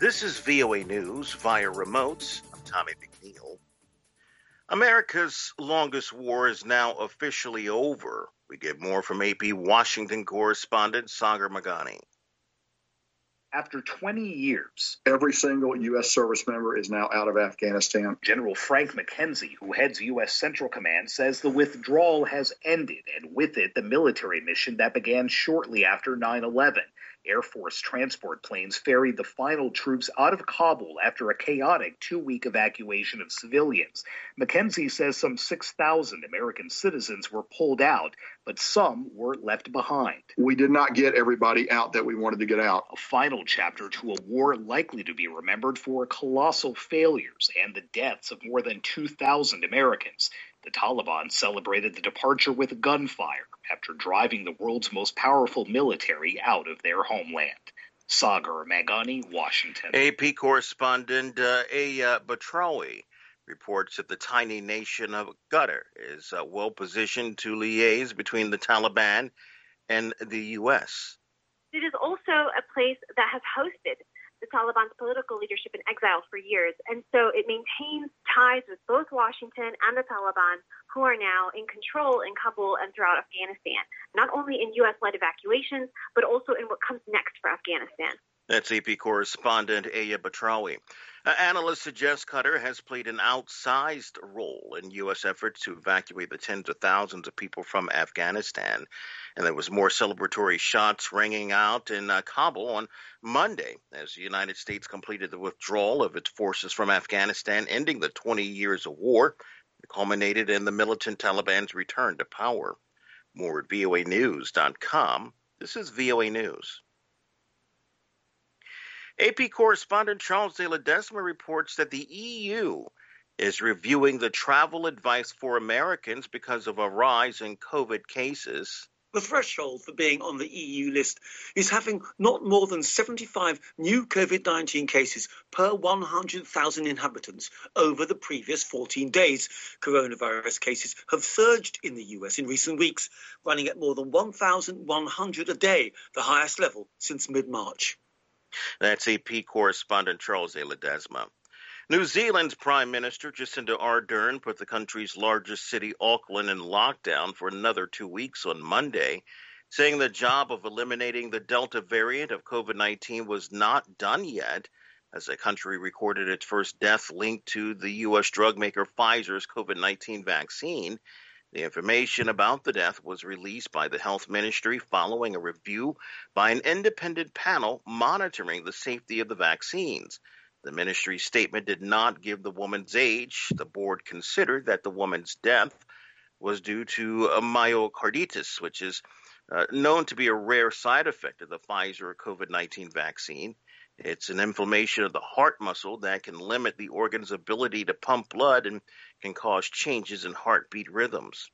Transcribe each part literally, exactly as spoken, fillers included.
This is V O A News via remote. I'm Tommy McNeil. America's longest war is now officially over. We get more from A P Washington correspondent Sagar Meghani. After twenty years, every single U S service member is now out of Afghanistan. General Frank McKenzie, who heads U S Central Command, says the withdrawal has ended, and with it, the military mission that began shortly after nine eleven. Air Force transport planes ferried the final troops out of Kabul after a chaotic two-week evacuation of civilians. McKenzie says some six thousand American citizens were pulled out, but some were left behind. We did not get everybody out that we wanted to get out. A final chapter to a war likely to be remembered for colossal failures and the deaths of more than two thousand Americans. The Taliban celebrated the departure with gunfire after driving the world's most powerful military out of their homeland. Sagar Meghani, Washington. A P correspondent uh, Aya Batrawi reports that the tiny nation of Qatar is uh, well positioned to liaise between the Taliban and the U S. It is also a place that has hosted the Taliban's political leadership in exile for years, and so it maintains ties with both Washington and the Taliban, who are now in control in Kabul and throughout Afghanistan, not only in U S-led evacuations, but also in what comes next for Afghanistan. That's A P correspondent Aya Batrawi. Uh, analysts suggest Qatar has played an outsized role in U S efforts to evacuate the tens of thousands of people from Afghanistan. And there was more celebratory shots ringing out in uh, Kabul on Monday as the United States completed the withdrawal of its forces from Afghanistan, ending the twenty years of war. It culminated in the militant Taliban's return to power. More at V O A news dot com. This is V O A News. A P correspondent Charles de Ledesma reports that the E U is reviewing the travel advice for Americans because of a rise in COVID cases. The threshold for being on the E U list is having not more than seventy-five new COVID nineteen cases per one hundred thousand inhabitants over the previous fourteen days. Coronavirus cases have surged in the U S in recent weeks, running at more than one thousand one hundred a day, the highest level since mid-March. That's A P correspondent Charles de Ledesma. New Zealand's Prime Minister Jacinda Ardern put the country's largest city, Auckland, in lockdown for another two weeks on Monday, saying the job of eliminating the Delta variant of COVID nineteen was not done yet, as the country recorded its first death linked to the U S drug maker Pfizer's COVID nineteen vaccine. The information about the death was released by the health ministry following a review by an independent panel monitoring the safety of the vaccines. The ministry's statement did not give the woman's age. The board considered that the woman's death was due to a myocarditis, which is uh, known to be a rare side effect of the Pfizer COVID nineteen vaccine. It's an inflammation of the heart muscle that can limit the organ's ability to pump blood and can cause changes in heartbeat rhythms.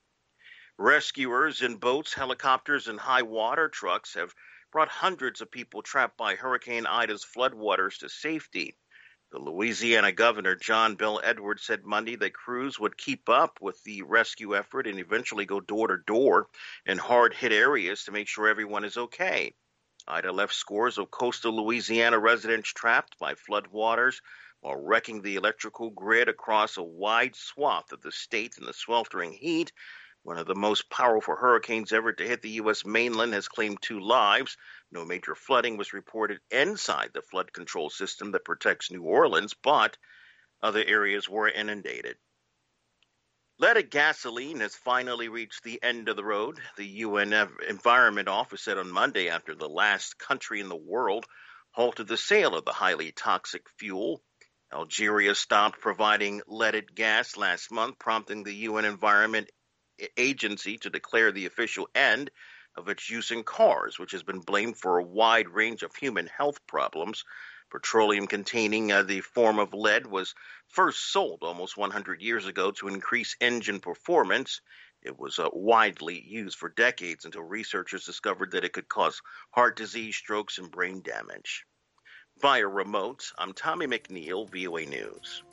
Rescuers in boats, helicopters, and high water trucks have brought hundreds of people trapped by Hurricane Ida's floodwaters to safety. The Louisiana governor, John Bel Edwards, said Monday that crews would keep up with the rescue effort and eventually go door to door in hard-hit areas to make sure everyone is okay. Ida left scores of coastal Louisiana residents trapped by floodwaters while wrecking the electrical grid across a wide swath of the state in the sweltering heat. One of the most powerful hurricanes ever to hit the U S mainland has claimed two lives. No major flooding was reported inside the flood control system that protects New Orleans, but other areas were inundated. Leaded gasoline has finally reached the end of the road. The U N Environment Office said on Monday, after the last country in the world halted the sale of the highly toxic fuel. Algeria stopped providing leaded gas last month, prompting the U N Environment Agency to declare the official end of its use in cars, which has been blamed for a wide range of human health problems. Petroleum containing uh, the form of lead was first sold almost one hundred years ago to increase engine performance. It was uh, widely used for decades until researchers discovered that it could cause heart disease, strokes, and brain damage. Via remote, I'm Tommy McNeil, V O A News.